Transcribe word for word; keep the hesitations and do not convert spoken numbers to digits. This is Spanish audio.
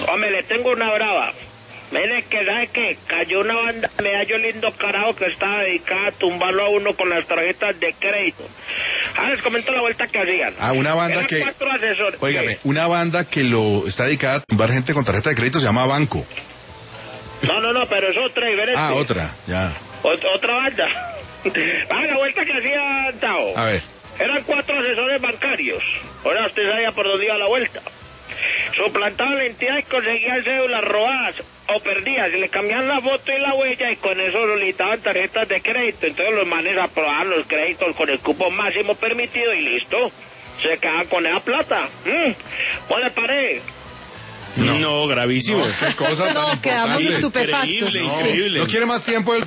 Hombre, le tengo una brava. Mire que, ¿sabe qué? Cayó una banda de medallo lindo carajo que estaba dedicada a tumbarlo a uno con las tarjetas de crédito. Ah, les comento la vuelta que hacían. Ah, una banda Eran que... cuatro asesores. Óigame, ¿Qué? una banda que lo está dedicada a tumbar gente con tarjeta de crédito se llama Banco. No, no, no, pero es otra diferente. Ah, otra, ya. Ot- otra banda. Ah, la vuelta que hacía Tao. A ver. Eran cuatro asesores bancarios. Ahora usted sabía por dónde iba la vuelta. Suplantaban la entidad y conseguían cédulas robadas o perdidas. Y le cambiaban la foto y la huella y con eso solicitaban tarjetas de crédito. Entonces los manes aprobaban los créditos con el cupo máximo permitido y listo. Se quedaban con esa plata. ¿Mm? ¿Cómo le parece? No, no gravísimo. No, qué cosa tan No, quedamos importante. estupefactos. Increíble, Sí. increíble. ¿No quiere más tiempo?